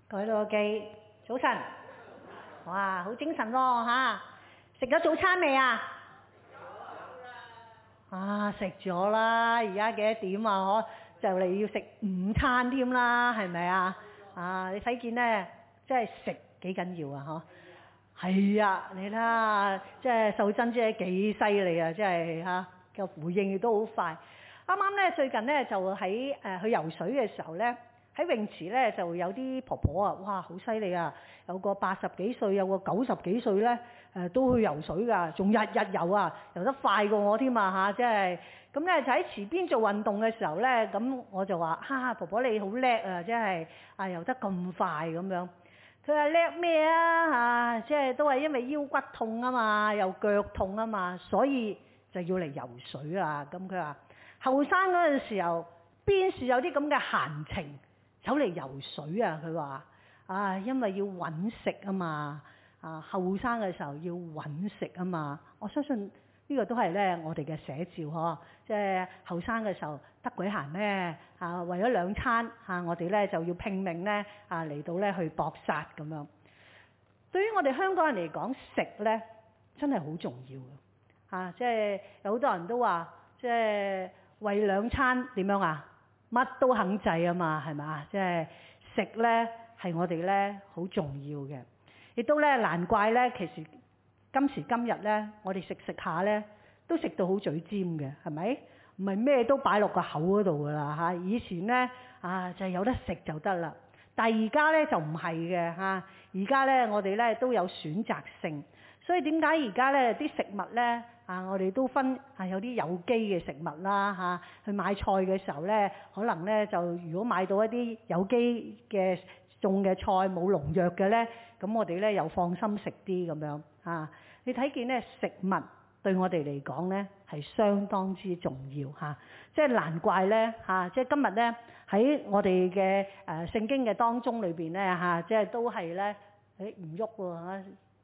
各位老友記，早晨！哇，好精神喎嚇！食咗早餐未啊？食咗啦！而家幾多點啊？就嚟要食午餐添啦，係咪啊？你睇見咧，真係食幾緊要啊！係啊，你睇下，即係秀珍姐幾犀利啊！即係嚇個回應亦都好快。啱啱咧最近咧就喺去游水嘅時候咧。喺泳池咧就有啲婆婆啊，哇好犀利啊！有個80幾歲，有個90幾歲咧，都去游水㗎，仲日日游啊，游得快過我添啊嚇！即係咁咧就喺池邊做運動嘅時候咧，咁我就話婆婆你好叻啊！即係游得咁快咁樣。佢話叻咩啊？即係都係因為腰骨痛啊嘛，又腳痛啊嘛，所以就要嚟游水啊！咁佢話後生嗰陣時候邊時有啲咁嘅閒情？走嚟游水啊！佢話因為要揾食啊嘛，後生嘅時候要揾食啊嘛。我相信呢個都係咧我哋嘅寫照嗬，即係後生嘅時候得鬼閒咩？為咗2餐我哋咧就要拼命咧嚟到咧去搏殺咁樣。對於我哋香港人嚟講，食咧真係好重要嘅即係有好多人都話，即係為2餐點樣啊？乜都肯制啊嘛，係咪？即係食咧係我哋咧好重要嘅，亦都咧難怪咧，其實今時今日咧，我哋食下咧都食到好嘴尖嘅，係咪？唔係咩都擺落個口嗰度噶啦嚇。以前咧就係有得食就得啦，但係而家咧就唔係嘅嚇。而家咧我哋咧都有選擇性，所以點解而家咧啲食物咧？我哋都分有啲有機嘅食物啦去買菜嘅時候咧，可能咧就如果買到一啲有機嘅種嘅菜冇農藥嘅咧，咁我哋咧又放心食啲咁樣你睇見咧食物對我哋嚟講咧係相當之重要即係難怪咧即係今日咧喺我哋嘅聖經嘅當中裏邊咧即係都係咧唔喐喎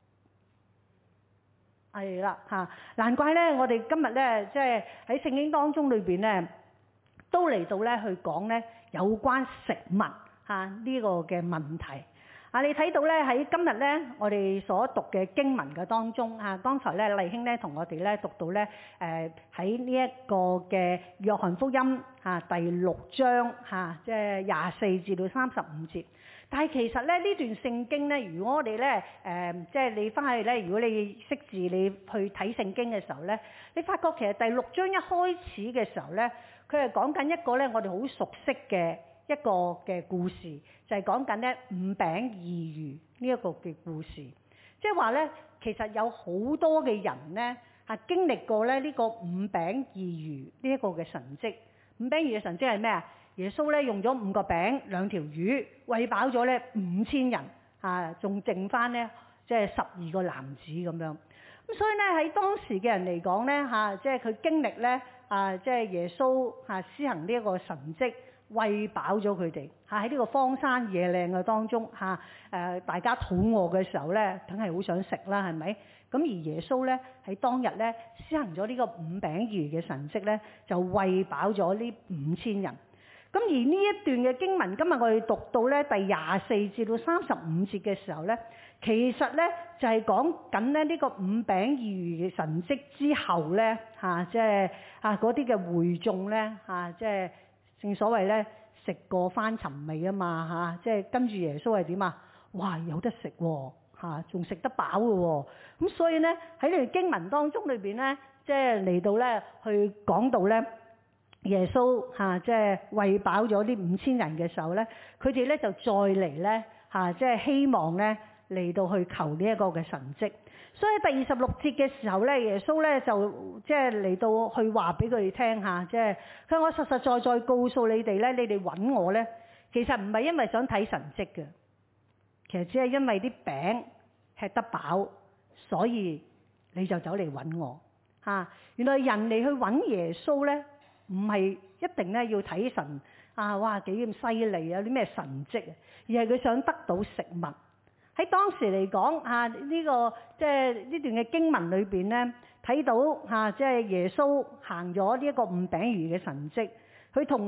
係啦難怪咧，我哋今日咧，即係喺聖經當中裏邊咧，都嚟到咧去講咧有關食物呢個嘅問題。你睇到咧喺今日咧，我哋所讀嘅經文嘅當中剛才咧麗卿咧同我哋咧讀到咧喺呢一個嘅約翰福音第6章即係24至到35節。但係其實咧呢段聖經咧，如果我哋咧即係你翻去咧，如果你識字，你去睇聖經嘅時候咧，你發覺其實第6章一開始嘅時候咧，佢係講緊一個咧我哋好熟悉嘅一個嘅故事，就係講緊咧5餅2魚呢一個嘅故事。即係話咧，其實有好多嘅人咧經歷過咧呢個5餅2魚呢一個嘅神蹟。5餅2魚嘅神蹟係咩啊？耶穌咧用咗5個餅2條魚餵飽咗咧5000人仲剩翻咧即係12個男子咁樣。咁所以咧喺當時嘅人嚟講咧即係佢經歷咧即係耶穌施行呢一個神蹟餵飽咗佢哋喺呢個荒山野嶺嘅當中大家肚餓嘅時候咧，梗係好想食啦，係咪？咁而耶穌咧喺當日咧施行咗呢個5餅2魚嘅神蹟咧，就餵飽咗呢5000人。咁而呢一段嘅經文，今日我哋讀到咧第24至到35節嘅時候咧，其實咧就係講緊咧呢個5餅2魚嘅神蹟之後咧即係嗰啲嘅會眾咧即係正所謂咧食過翻尋味啊嘛即係跟住耶穌係點啊？哇有得食喎仲食得飽嘅喎。咁所以咧喺呢段經文當中裏邊咧，即係嚟到咧去講到咧。耶穌即係餵飽咗呢5000人嘅時候咧，佢哋咧就再嚟咧即係希望咧嚟到去求呢一個嘅神蹟。所以第26節嘅時候咧，耶穌咧就即係嚟到去話俾佢哋聽即係佢話我實實在在告訴你哋咧，你哋揾我咧，其實唔係因為想睇神蹟嘅，其實只係因為啲餅吃得飽，所以你就走嚟揾我原來人嚟去揾耶穌咧。唔係一定咧要睇神哇幾咁犀利有啲咩神蹟而係佢想得到食物。喺當時嚟講呢個即係呢段嘅經文裏邊咧，睇到即係耶穌行咗呢一個5餅2魚嘅神蹟，佢同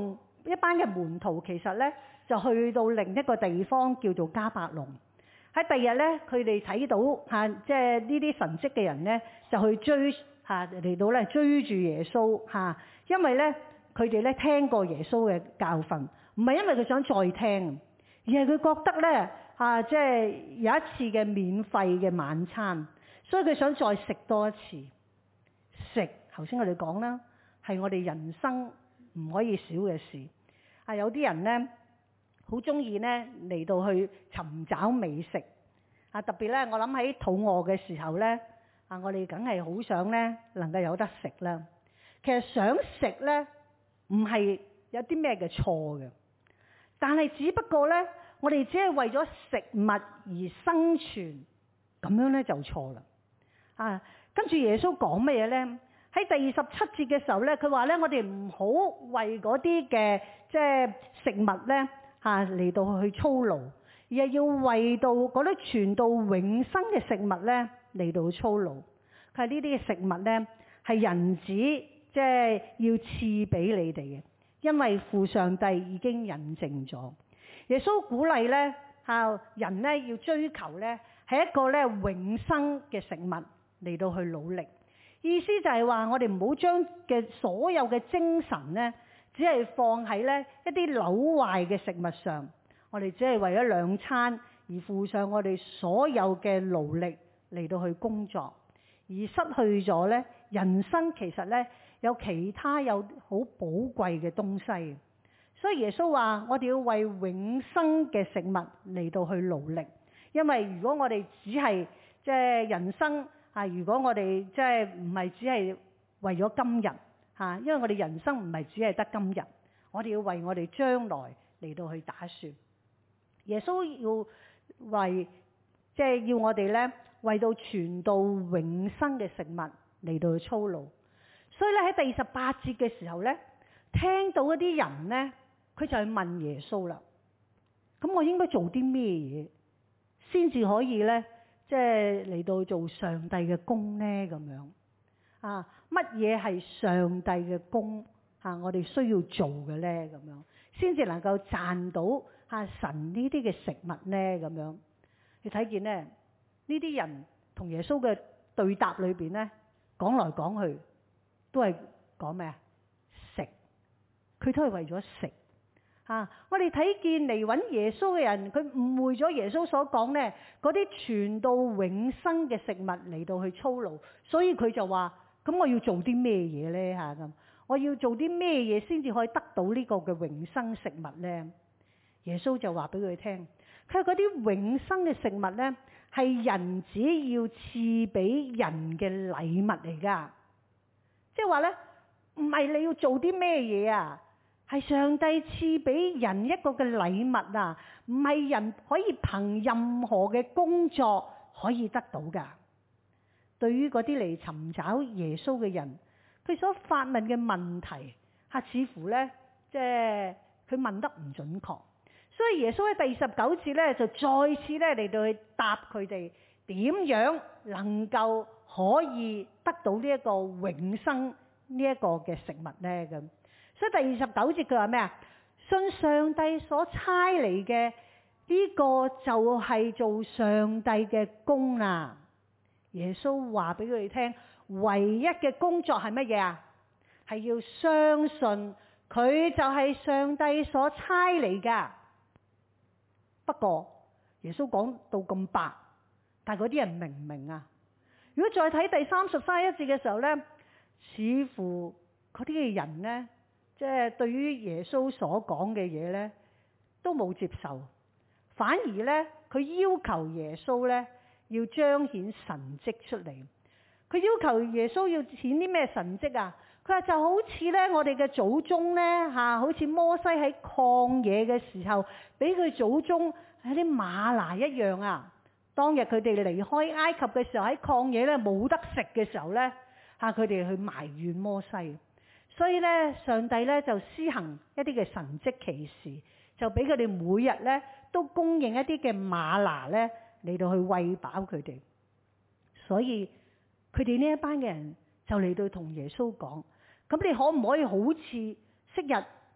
一班嘅門徒其實咧就去到另一個地方叫做迦百農。喺第二日咧，佢哋睇到即係呢啲神蹟嘅人咧，就去追嚟到咧追住耶穌因為咧佢哋咧聽過耶穌嘅教訓，唔係因為佢想再聽，而係佢覺得咧即係有一次嘅免費嘅晚餐，所以佢想再食多一次。食頭先我哋講啦，係我哋人生唔可以少嘅事。有啲人咧好中意咧嚟到去尋找美食特別咧我諗喺肚餓嘅時候咧我哋梗係好想咧能夠有得食啦。其實想食咧唔係有啲咩嘅錯嘅，但係只不過咧我哋只係為咗食物而生存，咁樣咧就錯啦。跟住耶穌講乜嘢咧？喺第27節嘅時候咧，佢話咧我哋唔好為嗰啲嘅即係食物咧嚟到去操勞，而係要為到嗰啲傳到永生嘅食物咧嚟到操勞。佢係呢啲嘅食物咧係人子即係要賜俾你哋嘅，因為父上帝已經印證咗。耶穌鼓勵咧人咧要追求咧係一個咧永生嘅食物嚟到去努力。意思就係話我哋唔好將嘅所有嘅精神咧只係放喺咧一啲朽壞嘅食物上，我哋只係為咗兩餐而付上我哋所有嘅勞力嚟到去工作，而失去咗咧人生其實咧有其他有好寶貴嘅東西。所以耶穌話我哋要為永生嘅食物嚟到去努力，因為如果我哋只係即係人生如果我哋即係唔係只係為咗今日因為我哋人生唔係只係得今日，我哋要為我哋將來嚟到去打算。耶穌要為即係要我哋咧為到傳到永生嘅食物嚟到去操勞。所以咧喺第18節嘅時候咧，聽到一啲人咧，佢就去問耶穌啦。咁我應該做啲咩嘢先至可以咧？即係嚟到做上帝嘅工呢？咁樣乜嘢係上帝嘅工我哋需要做嘅呢？咁樣先至能夠賺到神呢啲嘅食物呢？咁樣你睇見呢啲人同耶穌嘅對答裏邊呢，講來講去都係講咩啊？食，佢都係為咗食。我哋睇見嚟揾耶穌嘅人，佢誤會咗耶穌所講呢嗰啲傳到永生嘅食物嚟到去操勞，所以佢就話：咁我要做啲咩嘢呢？咁我要做啲咩嘢先至可以得到呢個嘅永生食物呢？耶穌就話俾佢聽，佢話嗰啲永生嘅食物呢，係人只要賜俾人嘅禮物嚟噶，即係話呢，唔係你要做啲咩嘢啊？係上帝賜俾人一個嘅禮物唔係人可以憑任何嘅工作可以得到噶。對於嗰啲嚟尋找耶穌嘅人，佢所發問嘅問題似乎呢，即係佢問得唔準確，所以耶穌喺第19節呢，就再次咧嚟到去答佢哋點樣能夠可以得到呢一個永生呢一個嘅食物呢？咁。所以第29節佢話咩啊？信上帝所差嚟嘅呢個就係做上帝嘅工啊！耶穌話俾佢哋聽，唯一嘅工作係乜嘢啊？係要相信佢就係上帝所差嚟噶。不過耶穌講到咁白，但係嗰啲人明唔明啊？如果再睇第30、31節嘅時候呢，似乎嗰啲嘅人呢，即係對於耶穌所講嘅嘢呢，都冇接受，反而呢，佢要求耶穌呢要彰顯神蹟出嚟。佢要求耶穌要顯啲咩神蹟啊？佢話就好似呢，我哋嘅祖宗呢，好似摩西喺曠野嘅時候，俾佢祖宗喺啲嗎哪一樣啊。當日佢哋離開埃及嘅時候，喺曠野呢冇得食嘅時候呢，佢哋去埋怨摩西。所以咧，上帝咧就施行一啲嘅神蹟奇事，就俾佢哋每日咧都供應一啲嘅嗎哪咧嚟到去餵飽佢哋。所以佢哋呢一班嘅人就嚟到同耶穌講：咁你可唔可以好似昔日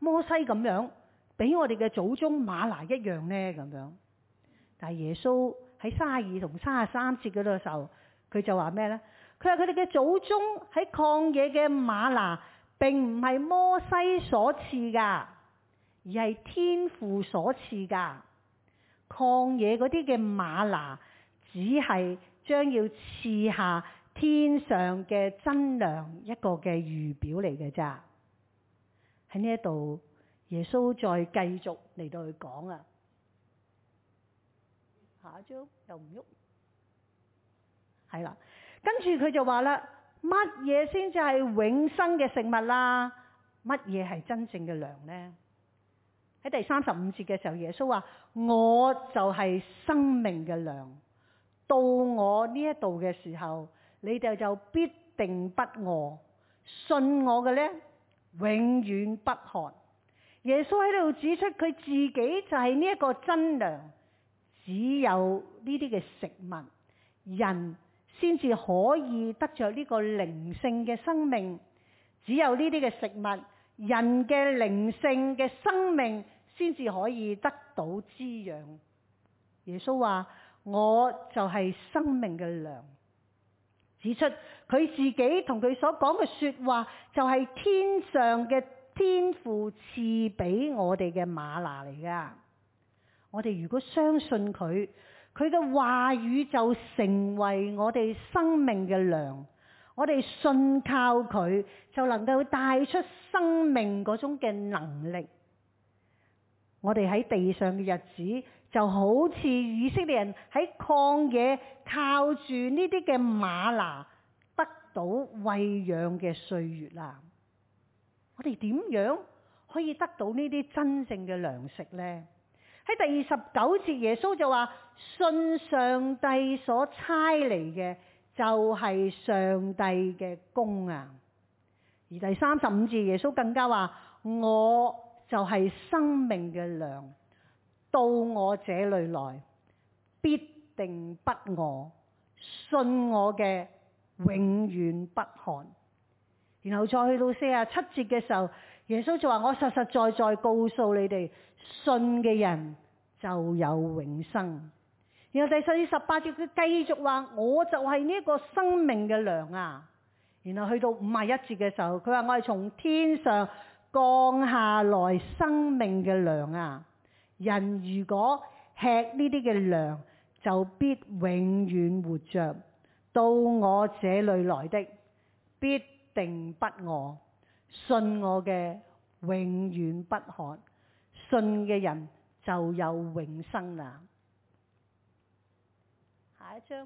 摩西咁樣，俾我哋嘅祖宗嗎哪一樣呢？咁樣。但係耶穌喺32同33節嗰度時候，佢就話咩呢？佢話佢哋嘅祖宗喺曠野嘅嗎哪，並唔係摩西所賜噶，而係天父所賜噶。曠野嗰啲嘅嗎哪，只係將要賜下天上嘅真糧一個嘅預表嚟嘅咋。喺呢一度，耶穌再繼續嚟到去講啊。下一張又唔喐，係啦。跟住佢就話啦，乜嘢先至係永生嘅食物啦？乜嘢係真正嘅糧呢？喺第35節嘅時候，耶穌話：我就係生命嘅糧。到我呢一度嘅時候，你哋就必定不餓。信我嘅呢，永遠不渴。耶穌喺度指出佢自己就係呢一個真糧。只有呢啲嘅食物，人先至可以得着呢個靈性嘅生命。只有呢啲嘅食物，人嘅靈性嘅生命先至可以得到滋養。耶穌話：我就係生命嘅糧。指出佢自己同佢所講嘅說話，就係天上嘅天父賜俾我哋嘅嗎哪嚟噶。我哋如果相信佢，佢嘅話語就成為我哋生命嘅糧。我哋信靠佢，就能夠帶出生命嗰種嘅能力。我哋喺地上嘅日子，就好似以色列人喺曠野靠住呢啲嘅嗎哪得到餵養嘅歲月啦。我哋點樣可以得到呢啲真正嘅糧食呢？喺第29節，耶穌就話：信上帝所差嚟嘅就係上帝嘅工啊！而第35節，耶穌更加話：我就係生命嘅糧，到我這裏來，必定不餓；信我嘅，永遠不渴。然後再去到47節嘅時候，耶穌就話：我實實在在告訴你哋，信嘅人就有永生。然後第18節佢繼續話：我就係呢個生命嘅糧啊！然後去到51節嘅時候，佢話：我係從天上降下來生命嘅糧啊！人如果吃呢啲嘅糧，就必永遠活着。到我這裏來的，必定不餓；信我嘅，永遠不渴。信嘅人就有永生啦。下一章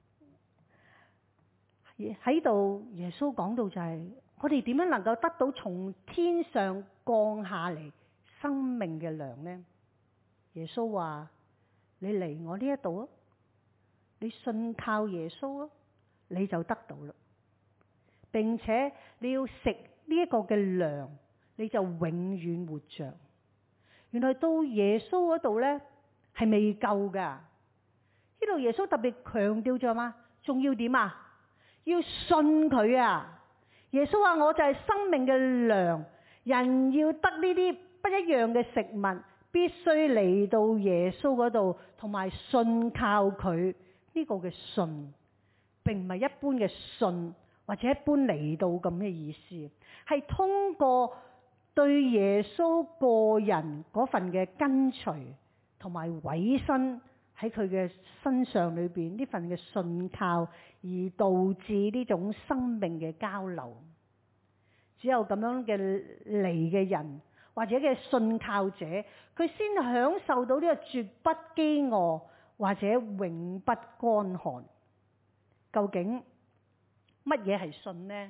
喺度，耶穌講到就係我哋點樣能夠得到從天上降下嚟生命嘅糧呢？耶穌話：你嚟我呢一度啊，你信靠耶穌啊，你就得到啦。並且你要食呢一個嘅糧，你就永遠活着。原來到耶穌嗰度呢，係未夠噶。呢度耶穌特別強調咗嘛，仲要點啊？要信佢啊！耶穌話：我就係生命嘅糧，人要得呢啲不一樣嘅食物，必須嚟到耶穌嗰度，同埋信靠佢。呢個嘅信，並唔係一般嘅信，或者一般嚟到咁嘅意思，係通過對耶穌個人嗰份嘅跟隨同埋委身喺佢嘅身上裏邊呢份嘅信靠，而導致呢種生命嘅交流。只有咁樣嘅嚟嘅人或者嘅信靠者，佢先享受到呢個絕不飢餓或者永不乾旱。究竟乜嘢係信呢？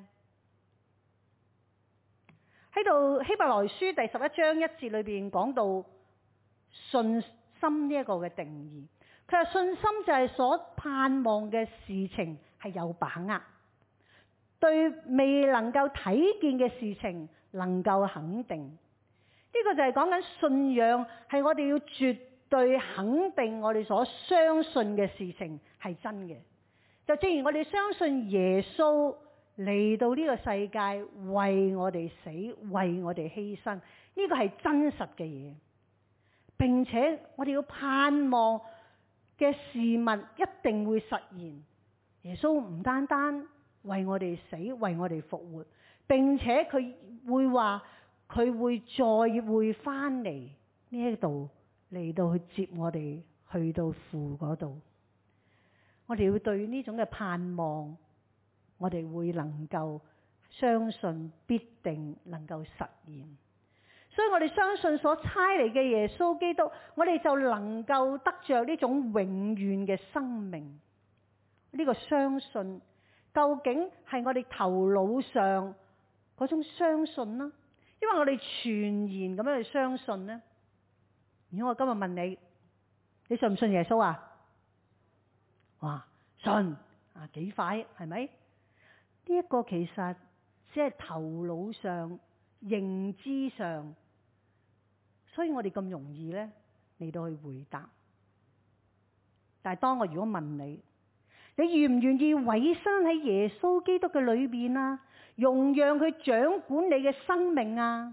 喺度希伯來書第11章1節裏邊講到信心呢一個嘅定義。佢話信心就係所盼望嘅事情係有把握，對未能夠睇見嘅事情能夠肯定。呢個就係講緊信仰係我哋要絕對肯定我哋所相信嘅事情係真嘅。就正如我哋相信耶穌嚟到呢個世界為我哋死，為我哋犧牲， 呢個係真實嘅嘢，並且我哋要盼望嘅事物一定會實現。耶穌唔單單為我哋死，為我哋復活，並且佢會話佢會再會翻嚟呢一度嚟到去接我哋去到父嗰度。我哋要對呢種嘅盼望，我哋會能夠相信必定能夠實現。所以我哋相信所差嚟嘅耶穌基督，我哋就能夠得着呢種永遠嘅生命。呢個相信究竟係我哋頭腦上嗰種相信啦，因為我哋全然咁樣去相信呢？如果我今日問你，你信唔信耶穌啊？哇，信啊，幾快係咪？呢一個其實只係頭腦上認知上，所以我哋咁容易呢嚟到去回答。但係當我如果問你，你願唔願意委身喺耶穌基督嘅裏邊啊？容讓佢掌管你嘅生命啊？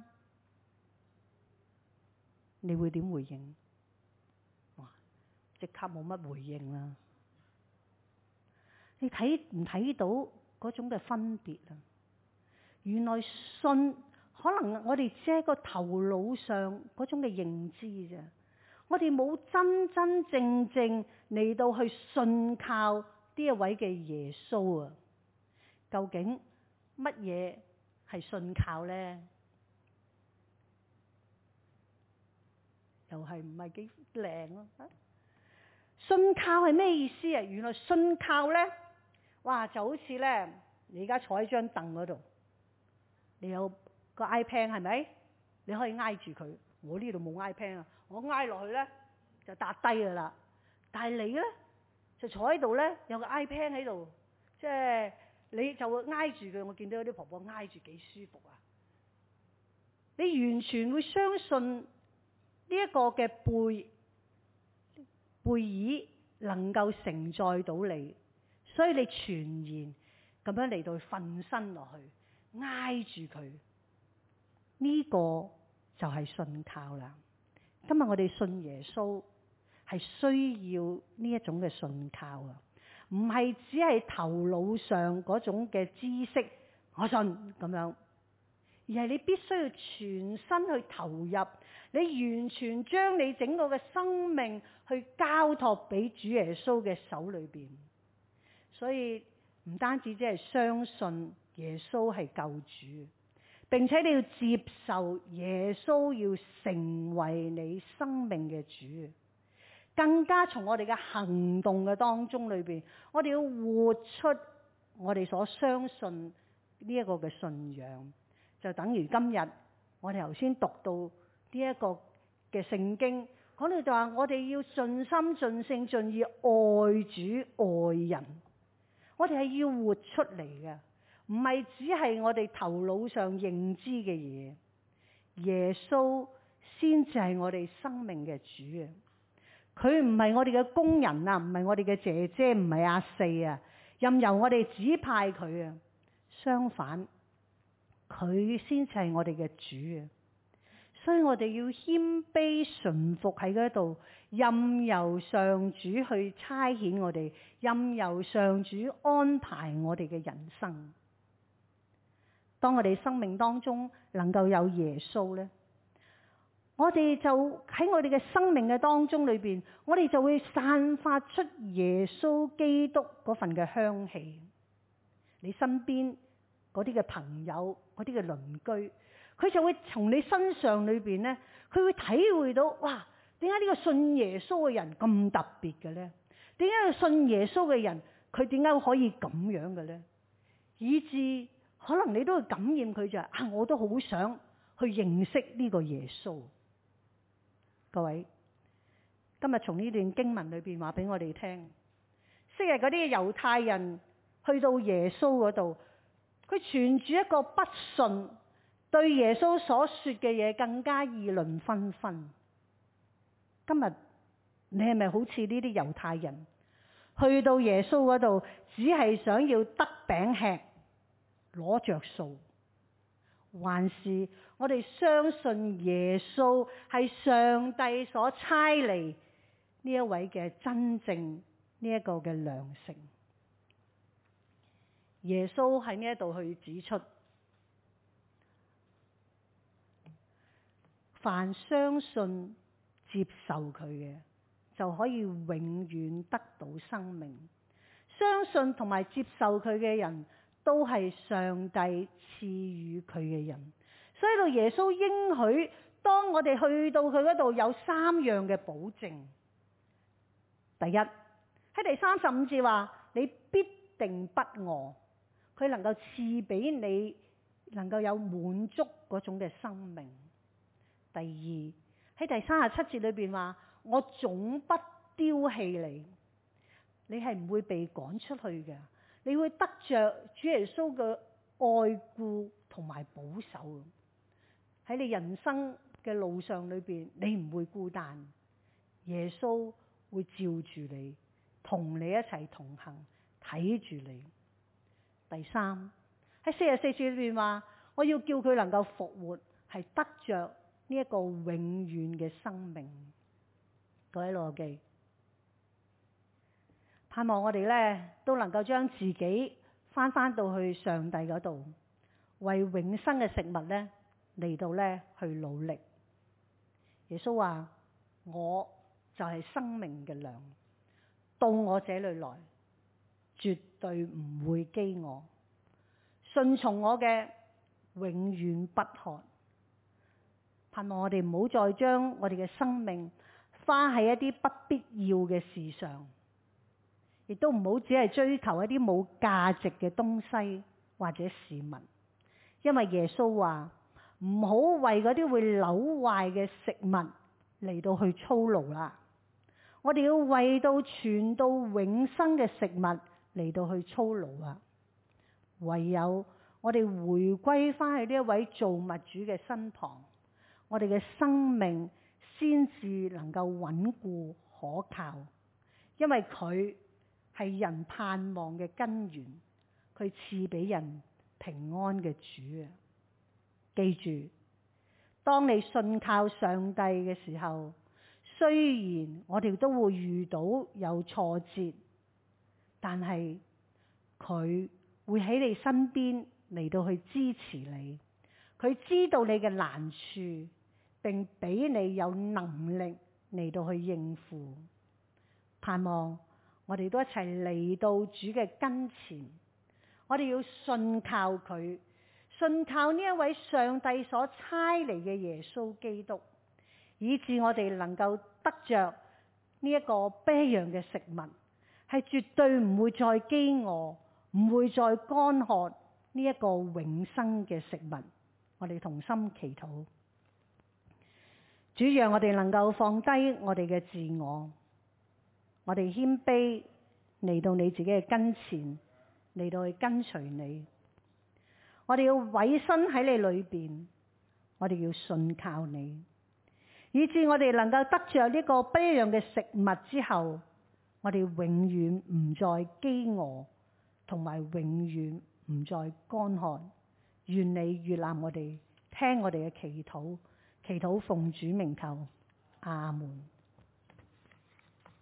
你會點回應？哇！即刻冇乜回應啦。你睇唔睇到嗰種嘅分別啊？原來信可能我哋只係個頭腦上嗰種嘅認知啫，我哋冇真真正正嚟到去信靠呢一位嘅耶穌啊。究竟乜嘢係信靠呢？又係唔係幾靚咯？信靠係咩意思啊？原來信靠呢，哇，就好似呢，你而家坐喺張凳嗰度，你有個 iPad 係咪？你可以挨住佢。我呢度冇 iPad 啊，我挨落去呢就笪低噶啦。但係你呢，就坐喺度呢，有個 iPad 喺度，即係你就會挨住佢。我見到有啲婆婆挨住幾舒服啊！你完全會相信呢一個嘅背椅能夠承載到你，所以你全然咁樣嚟到瞓身落去，挨住佢。呢個就係信靠啦。今日我哋信耶穌係需要呢一種嘅信靠啊，唔係只係頭腦上嗰種嘅知識，我信咁樣，而係你必須要全身去投入，你完全將你整個嘅生命去交託俾主耶穌嘅手裏邊。所以唔單止只係相信耶穌係救主，並且你要接受耶穌要成為你生命嘅主，更加從我哋嘅行動嘅當中裏邊，我哋要活出我哋所相信呢一個嘅信仰。就等於今日我哋頭先讀到呢一個嘅聖經，講到就話我哋要盡心盡性盡意愛主愛人，我哋係要活出嚟嘅，唔係只係我哋頭腦上認知嘅嘢。耶穌先至係我哋生命嘅主啊！佢唔係我哋嘅工人啊，唔係我哋嘅姐姐，唔係阿四啊，任由我哋指派佢啊。相反，佢先至係我哋嘅主啊！所以我哋要謙卑順服喺嗰度，任由上主去差遣我哋，任由上主安排我哋嘅人生。當我哋生命當中能夠有耶穌呢，我哋就喺我哋嘅生命嘅當中裏邊，我哋就會散發出耶穌基督嗰份嘅香氣。你身邊嗰啲嘅朋友、嗰啲嘅鄰居，佢就會從你身上裏邊呢，佢會體會到，哇！點解呢個信耶穌嘅人咁特別嘅呢？點解信耶穌嘅人佢點解可以咁樣嘅呢？以致可能你都會感染佢就係我都好想去認識呢個耶穌。各位，今日從呢段經文裏邊話俾我哋聽，昔日嗰啲猶太人去到耶穌嗰度，佢存住一個不信，對耶穌所說嘅嘢更加議論紛紛。今日你係咪好似呢啲猶太人，去到耶穌嗰度，只係想要得餅吃，攞着數， 還是我哋相信耶穌係上帝所差嚟呢一位嘅真正呢一個嘅良性？耶穌喺呢一度去指出，凡相信接受佢嘅，就可以永遠得到生命。相信同埋接受佢嘅人都係上帝賜予佢嘅人。所以到耶穌應許，當我哋去到佢嗰度，有3樣嘅保證。第一，喺第35節話，你必定不餓，佢能夠賜俾你能夠有滿足嗰種嘅生命。第二，喺第37節裏邊話，我總不丟棄你，你係唔會被趕出去嘅，你會得着主耶穌嘅愛顧同埋保守。喺你人生嘅路上裏邊，你唔會孤單，耶穌會照住你，同你一齊同行，睇住你。第三，喺44節裏邊話，我要叫佢能夠復活，係得着呢一個永遠嘅生命。各位老友記，盼望我哋呢都能夠將自己翻到去上帝嗰度，為永生嘅食物呢嚟到呢去努力。耶穌話，我就係生命嘅糧，到我這裏來，絕對唔會飢餓，順從我嘅永遠不渴。盼望我哋唔好再將我哋嘅生命花喺一啲不必要嘅事上，亦都唔好只係追求一啲冇價值嘅東西或者事物。因為耶穌話，唔好為嗰啲會朽壞嘅食物嚟到去操勞啦，我哋要為到傳到永生嘅食物嚟到去操勞啊！唯有我哋回歸翻去呢一位造物主嘅身旁，我哋嘅生命先至能夠穩固可靠。因為佢係人盼望嘅根源，佢賜俾人平安嘅主啊！記住，當你信靠上帝嘅時候，雖然我哋都會遇到有挫折，但係佢會喺你身邊嚟到去支持你。佢知道你嘅難處，並俾你有能力嚟到去應付。盼望我哋都一齊嚟到主嘅跟前，我哋要信靠佢，信靠呢一位上帝所差嚟嘅耶穌基督，以致我哋能夠得着呢一個不一樣嘅食物，係絕對唔會再飢餓，唔會再乾渴呢一個永生嘅食物。我哋同心祈禱，主讓我哋能夠放低我哋嘅自我，我哋謙卑嚟到你自己嘅跟前，嚟到去跟隨你。我哋要委身喺你裏邊，我哋要信靠你，以致我哋能夠得着呢個不一樣嘅食物之後，我哋永遠唔再飢餓，同埋永遠唔再乾渴。願你悅納我哋，聽我哋嘅祈禱，祈禱奉主名求，阿門。